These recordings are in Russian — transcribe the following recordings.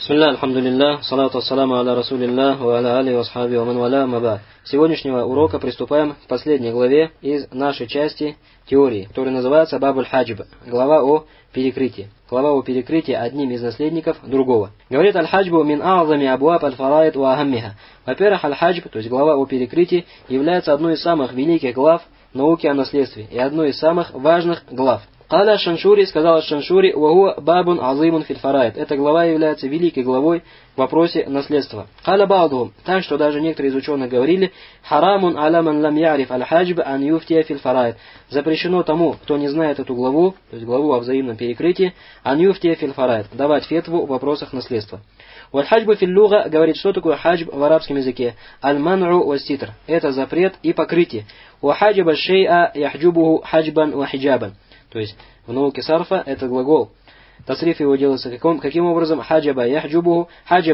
Бисмилля, альхамдулилля, салату ассаламу аля расулилля, ва аля али васхаби ва ман валя маба. С сегодняшнего урока приступаем к последней главе из нашей части теории, которая называется Бабуль Хаджб, глава о перекрытии. Глава о перекрытии одним из наследников другого. Говорит аль-хаджбу мин а'зами абуаб аль-фараид ва ахаммиха. Во-первых, аль-хаджб, то есть глава о перекрытии, является одной из самых великих глав науки о наследстве и одной из самых важных глав. Каля Шаншури, сказал Шаншури, вагуа бабун азимун филь фараид. Эта глава является великой главой в вопросе наследства. Каля ба'духум, так что даже некоторые из ученых говорили, харамун аляман лам яриф аль-хаджб ан юфтия филь фараид. Запрещено тому, кто не знает эту главу, то есть главу о взаимном перекрытии, ан юфтия филь фараид, давать фетву в вопросах наследства. Валь-хаджбу фил луга говорит, что такое хаджб в арабском языке. Аль-ман'у ва-ситр. Это запрет и покрытие. Ва-хаджба шей'a яхджубуху хаджбан ва-хиджабан. То есть в науке сарфа это глагол. Тасриф его делается каким образом? Хаджаба яхджубу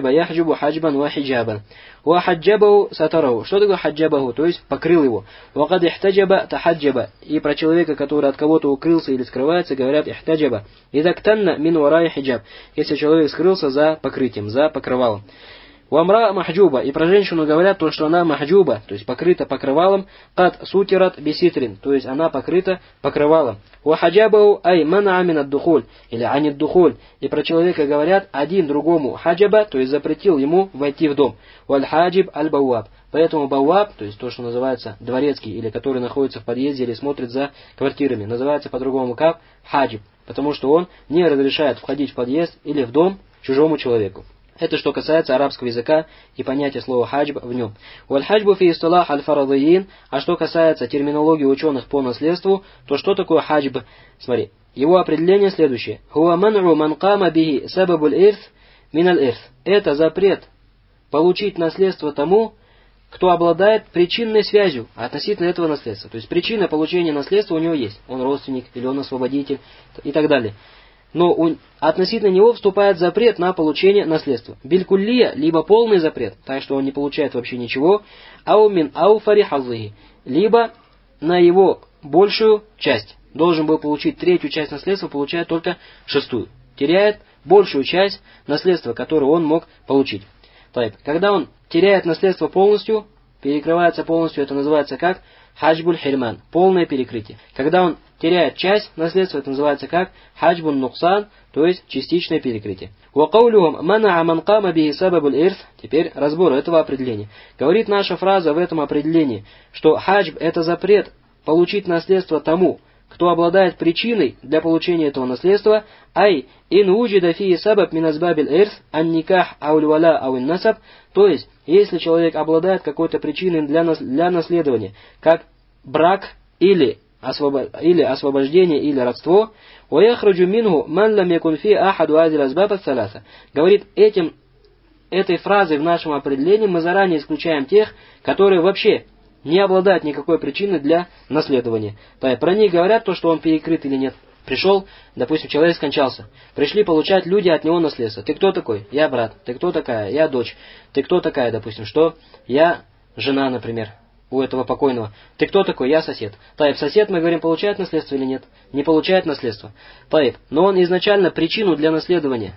хаджбан ва хиджабан. Ва хаджабаху сатараху. Что такое хаджабаху? То есть покрыл его. Ва кад ихтаджаба тахаджаба. И про человека, который от кого-то укрылся или скрывается, говорят ихтаджаба. Идактанна мин варай хиджаб. Если человек скрылся за покрытием, за покрывалом. Уамра махджуба. И про женщину говорят то, что она махджуба, то есть покрыта покрывалом, кад сутират биситрин, то есть она покрыта покрывалом. Уахаджабау ай мана амин ад-духуль, или анид духуль. И про человека говорят один другому хаджаба, то есть запретил ему войти в дом. Уаль-хаджиб аль-бауаб. Поэтому бауаб, то есть то, что называется дворецкий, или который находится в подъезде или смотрит за квартирами, называется по-другому как хаджиб, потому что он не разрешает входить в подъезд или в дом чужому человеку. Это что касается арабского языка и понятия слова хаджб в нем. Валь-хаджбу фи истилах аль-фарадиин. А что касается терминологии ученых по наследству, то что такое хаджб? Смотри, его определение следующее. Хуа ман'у ман кама бихи сабабуль ирф миналь ирф. Это запрет получить наследство тому, кто обладает причинной связью относительно этого наследства. То есть причина получения наследства у него есть. Он родственник или он освободитель и так далее. Но относительно него вступает запрет на получение наследства. Билькуллия, либо полный запрет, так что он не получает вообще ничего, ау мин ауфари хазлихи, либо на его большую часть. Должен был получить третью часть наследства, получает только шестую. Теряет большую часть наследства, которую он мог получить. Когда он теряет наследство полностью, перекрывается полностью, это называется как хаджбуль хирман, полное перекрытие. Когда он теряет часть наследства, это называется как хаджбун нуксан, то есть частичное перекрытие. Теперь разбор этого определения. Говорит наша фраза в этом определении, что хаджб это запрет получить наследство тому, кто обладает причиной для получения этого наследства, ай ин уджида фии сабаб мин азбабиль ирс ан никах ауль валя ауин насаб, то есть если человек обладает какой-то причиной для наследования, как брак или освобождение или родство, وَيَخْرُجُ مِنْهُ مَنْ لَمْ يَكُنْ فِي أَحَدُ هَذِهِ الْأَسْبَابِ الثَّلَاثَةِ. Говорит, этой фразой в нашем определении мы заранее исключаем тех, которые вообще не обладают никакой причиной для наследования. Про них говорят то, что он перекрыт или нет. Пришел, допустим, человек скончался. Пришли получать люди от него наследство. Ты кто такой? Я брат. Ты кто такая? Я дочь. Ты кто такая, допустим, что? Я жена, например, у этого покойного. Ты кто такой? Я сосед. Сосед, мы говорим, получает наследство или нет? Не получает наследство. Но он изначально причиной для наследования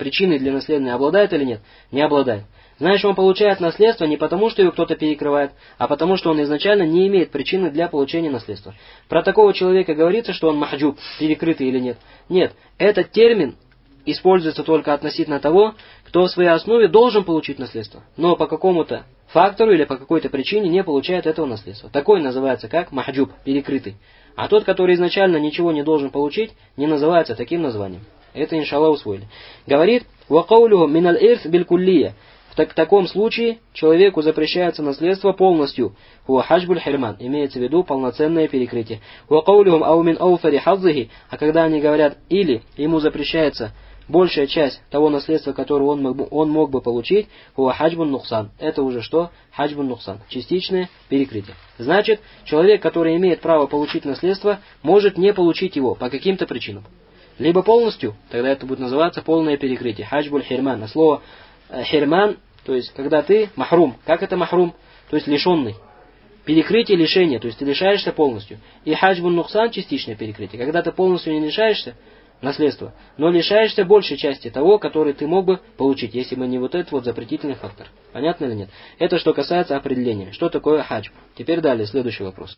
обладает или нет? Не обладает. Значит, он получает наследство не потому, что его кто-то перекрывает, а потому, что он изначально не имеет причины для получения наследства. Про такого человека говорится, что он махджуб, перекрытый или нет? Нет. Этот термин используется только относительно того, кто в своей основе должен получить наследство, но по какому-то фактору или по какой-то причине не получает этого наследства. Такой называется как махджуб, перекрытый. А тот, который изначально ничего не должен получить, не называется таким названием. Это, иншаллах, усвоили. Говорит, «Вакаулюху миналь ирс билькуллия». В таком случае человеку запрещается наследство полностью. Хуа хаджбуль хирман, имеется в виду полноценное перекрытие. Вакаулюхум ау мин ауфари хаззихи, а когда они говорят или ему запрещается большая часть того наследства, которое он мог бы получить, хуа хаджбун нуксан. Это уже что? Хаджбун нуксан. Частичное перекрытие. Значит, человек, который имеет право получить наследство, может не получить его по каким-то причинам. Либо полностью, тогда это будет называться полное перекрытие. Хаджбуль хирман. А слово хирман, то есть когда ты махрум. Как это махрум? То есть лишенный. Перекрытие, лишение, то есть ты лишаешься полностью. И хаджбун нуксан, частичное перекрытие. Когда ты полностью не лишаешься, наследство, но лишаешься большей части того, который ты мог бы получить, если бы не вот этот вот запретительный фактор. Понятно или нет? Это что касается определения. Что такое хаджб? Теперь далее, следующий вопрос.